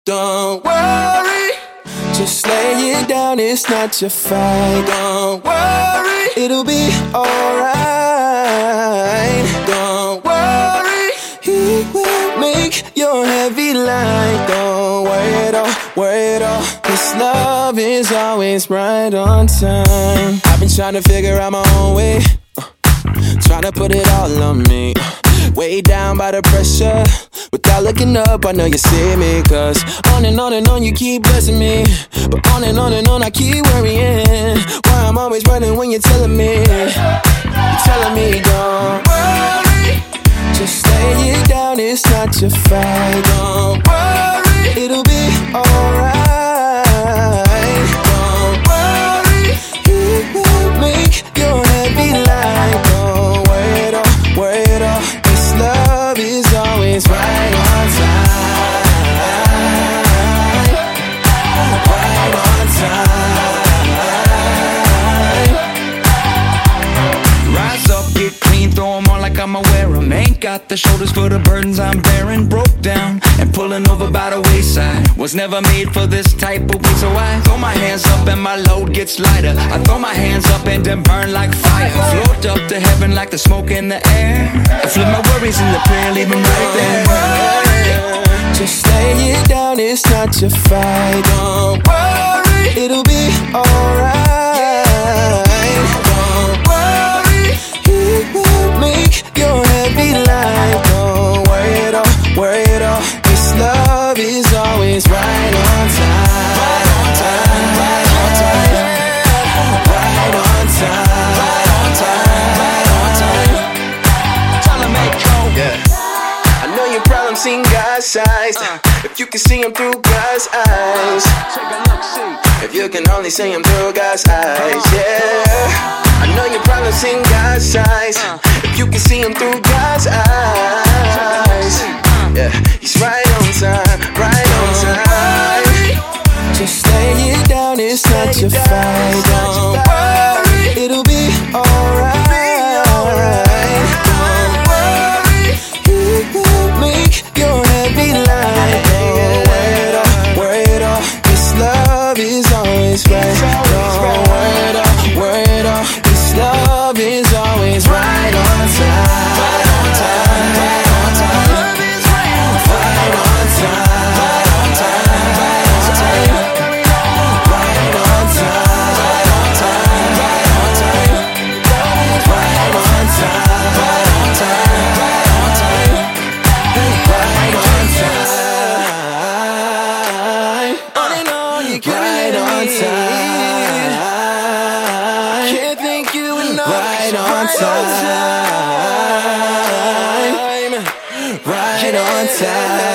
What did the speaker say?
Don't worry, just lay it down, it's not your fight. Don't worry, it'll be alright. Don't worry, he will make your heavy light. Don't worry at all, worry at all. This love is always right on time. I've been trying to figure out my own way, trying to put it all on me. Way down by the pressure, without looking up, I know you see me. Cause on and on you keep blessing me, but on and on I keep worrying. Why I'm always running when you're telling me, don't worry, just lay it down, it's not your fight. Don't worry, it'll be alright. Don't worry, he will make your heavy light. Don't worry at all, worry at all. Love is always right on time. Right on time. Rise up, get clean, throw 'em on like I'ma wear 'em. Ain't got the shoulders for the burdens I'm bearing. Broke down and pulling over by the wayside. Was never made for this type of way, so I throw my hands up and my load gets lighter. I throw my hands up and then burn like fire. Float up to heaven like the smoke in the air. I flip my worries in the prayer, leave 'em right there. Just lay it down, it's not your fight. Don't worry, it'll be alright. Don't worry, he will make your heavy light. Don't worry at all, worry at all. This love is always right on time. Right on time, right on time. Right on time, right on time, right on time. Trying to make coke. Yeah. I know your problem seen God's eyes. If you can see him through God's eyes. Take a look, see. If you can only see him through God's eyes, yeah. I know your problem seen God's eyes. If you can see him through God's eyes, yeah, he's right on time, right on time. Just lay it down, it's not your fight. Don't worry, it'll be alright. Don't worry, he will make your heavy light. Don't worry at all, worry at all. This love is always right. Don't worry at all, worry at all. This love is always right on time. Right on time, right on time. Right on time, right on time, right on time. Right on time, right on time, right on time. Right on time, right on time, right on time. Right on time. On and on, you keep right on time. Can't thank you enough. Right on time. Right on time.